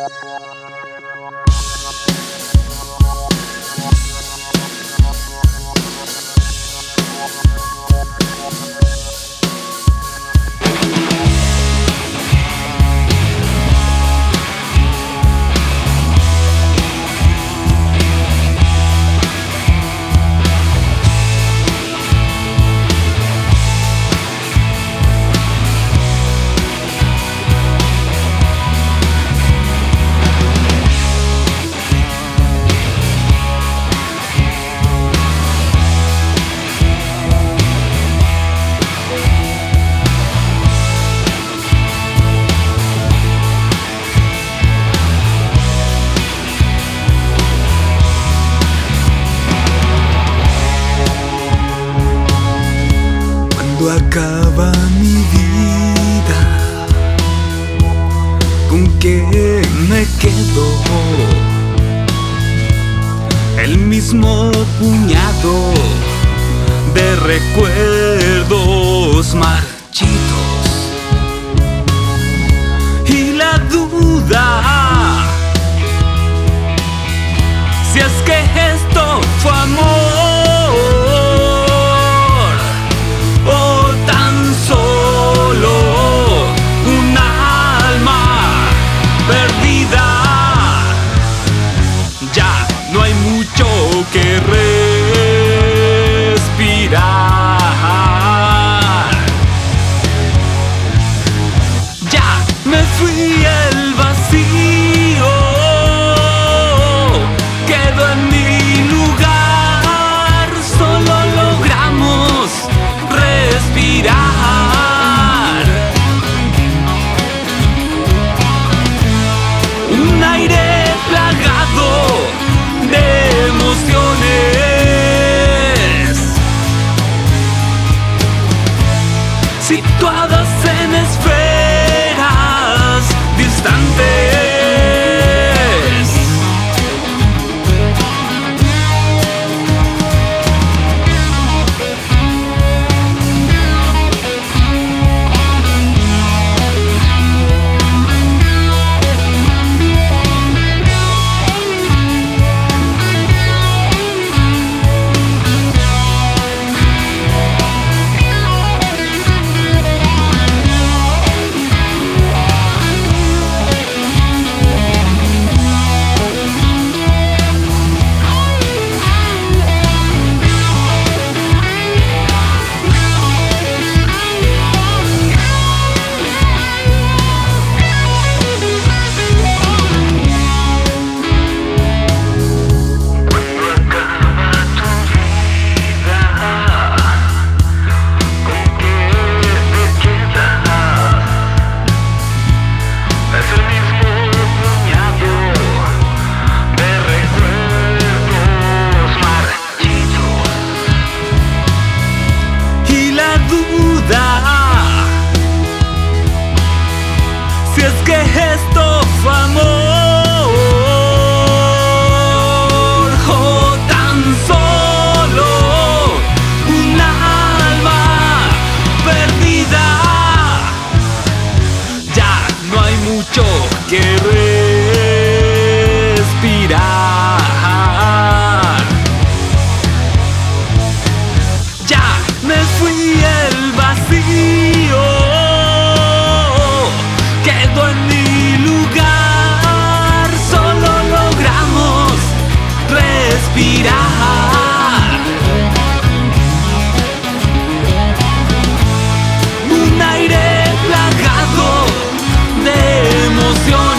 Cuando acaba mi vida, ¿con qué me quedo? El mismo puñado de recuerdos marchitos y la duda si es que esto fue amor. Que respirar. Ya me fui el vacío, quedo en mi lugar, solo logramos respirar. Un aire plagado de emociones, situadas en esferas distantes. Si es que esto fue amor o tan solo un alma perdida, ya no hay mucho que respirar. Ya me fui el vacío, quedo en mi lugar, solo logramos respirar. Un aire plagado de emoción.